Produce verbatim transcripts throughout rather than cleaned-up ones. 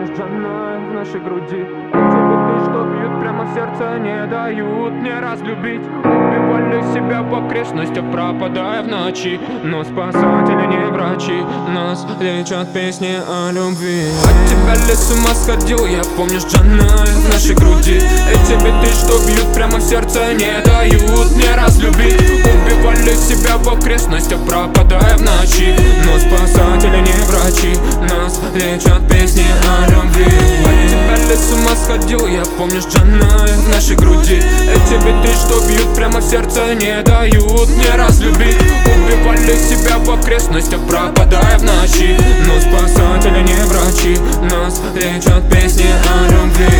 помнишь, Джанна, в нашей груди эти биты, что бьют прямо в сердце, не дают мне разлюбить. Убивали себя в окрестностях, пропадая в ночи. Но спасатели не врачи, нас лечат песни о любви. От тебя ли с ума сходил я, помнишь, Джанна, в нашей груди эти биты, что бьют прямо в сердце, не дают мне разлюбить. Убивали себя в окрестностях, пропадая в ночи. Но спасатели не врачи, нас лечат песни о любви. От тебя ли с ума сходил я, помнишь, Джанна, в нашей груди эти биты, что бьют прямо в сердце, не дают мне разлюбить. Убивали себя в окрестностях, пропадая в ночи. Но спасатели не врачи, нас лечат песни о любви.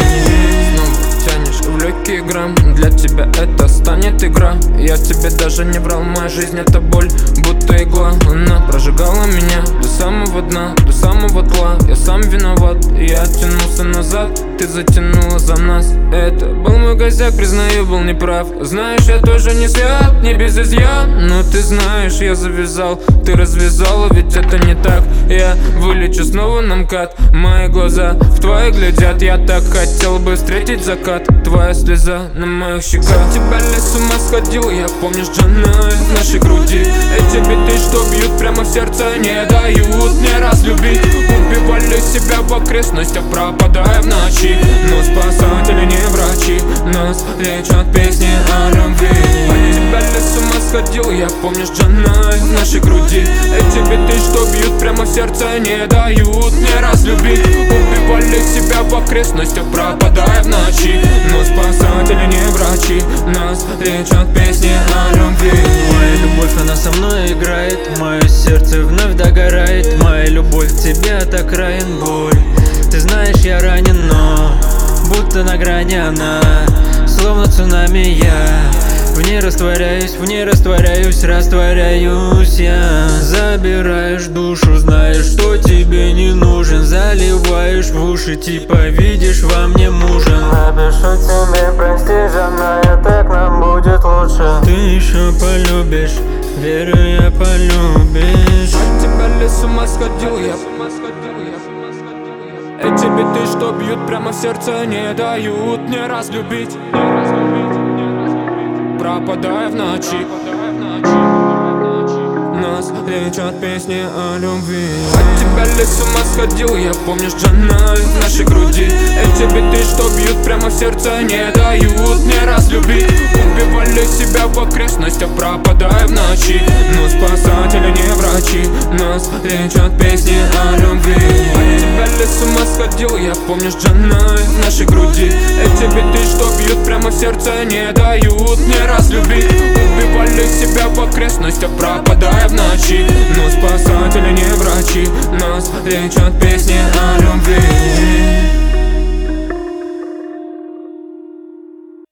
Тянешь в легкий грамм, для тебя это станет игра. Я тебе даже не врал, моя жизнь это боль, будто игла. Она прожигала меня до самого дна, до самого тла. Я сам виноват, я тянулся назад, ты затянула за нас. Это был мой косяк, признаю, был неправ. Знаешь, я тоже не свят, не без изъян. Но ты знаешь, я завязал, ты развязала, ведь это не так. Я вылечу снова на МКАД, мои глаза в твои глядят. Я так хотел бы встретить закат, твоя слеза на моих щеках. От тебя ли с ума сходил я, помнишь, Джанна, в нашей груди эти биты, что бьют прямо в сердце, не дают мне разлюбить. Убивали себя в окрестностях, пропадая в ночи. Но спасатели не врачи, нас лечат песни о любви. От тебя ли с ума сходил я, помнишь, Джанна, в нашей груди эти биты, что бьют прямо в сердце, не дают мне разлюбить. Убивали себя в окрестностях, пропадая в ночи. Но спасатели не врачи, нас лечат песни о любви. Моя любовь, она со мной играет, мое сердце вновь догорает. Моя любовь к тебе так ранен боль. Ты знаешь, я ранен, но будто на грани она, словно цунами я. В ней растворяюсь, в ней растворяюсь, растворяюсь я. Забираешь душу, знаешь, что тебе не нужен. Заливаешь в уши, типа видишь во мне мужа. Напишу тебе, прости, Жанна, и так нам будет лучше. Ты еще полюбишь, верю, я полюбишь. От тебя ли с ума сходил я? Эти биты, что бьют прямо в сердце, не дают мне разлюбить. Пропадая в ночи, нас лечат песни о любви. От тебя ли с ума сходил я, помнишь, Джанна, в нашей груди эти биты, что бьют прямо в сердце, не дают мне разлюбить. Убивали себя в окрестностях, пропадая в ночи. Но спасатели не врачи, нас лечат песни о любви. От тебя ли с ума сходил я, помнишь, Джанна, в нашей груди эти биты, что бьют прямо в сердце, не дают мне разлюбить. Убивали себя в окрестностях, пропадая в ночи. Но спасатели не врачи, нас лечат песни о любви.